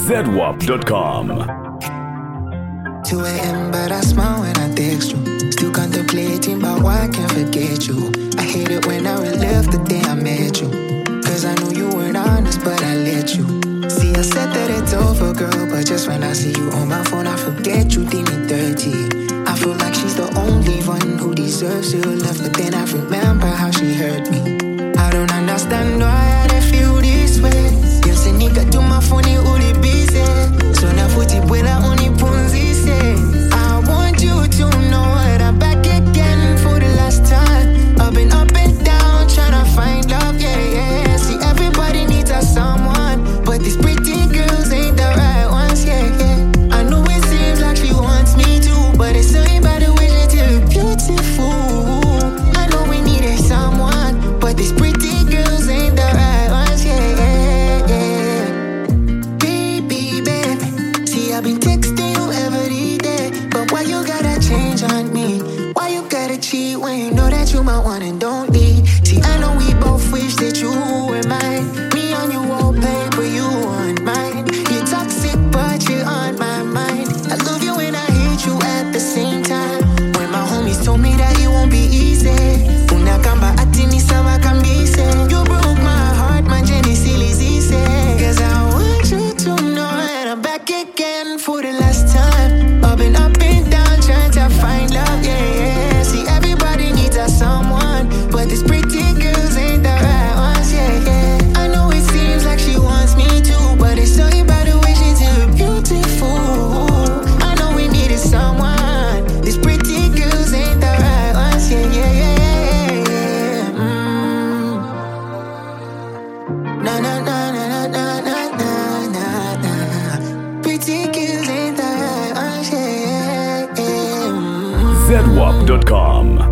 ZWAP.com. 2 a.m. but I smile when I text you. Still contemplating about why I can't forget you. I hate it when I relive the day I met you. Cause I knew you weren't honest, but I let you. See, I said that it's over, girl, but just when I see you on my phone, I forget you did me dirty. I feel like she's the only one who deserves your love, but then I remember how she hurt me. I don't understand why I feel this way. You say nigga do my phone, uli busy. So na futi buena uni punzi say. I want you to know that I'm back again for the last time. I've been up and down trying to find love, yeah, yeah. See, everybody needs a someone, but these pretty girls ain't the right ones, yeah, yeah. I know it seems like she wants me to, but it's something about the way she too beautiful. I know we needed someone, but these pretty girls ain't the right ones, yeah, yeah, yeah. Baby, baby, see, I've been texting you every day, but why you gotta change on me? Why you gotta cheat when you know that you my one and don't leave? See, I know we both wish that you were mine. Me on your wallpaper, you on mine. You're toxic, but you're on my mind. I love you and I hate you at the same time. When my homies told me that it won't be easy, una kamba atini sawa kambise. You broke my heart, my Jenny silly easy. Cause I want you to know that I'm back again for the last time. I've been up and down trying to find love, yeah, yeah. See, everybody needs a someone, but these pretty girls ain't the right ones, yeah, yeah. I know it seems like she wants me to, but it's something about the way she's too beautiful. I know we needed someone. These pretty girls ain't the right ones, yeah, yeah, yeah, yeah, yeah. Na na na na na na na na na. Pretty girls ain't the right ones, yeah, yeah, yeah. ZWAP.com.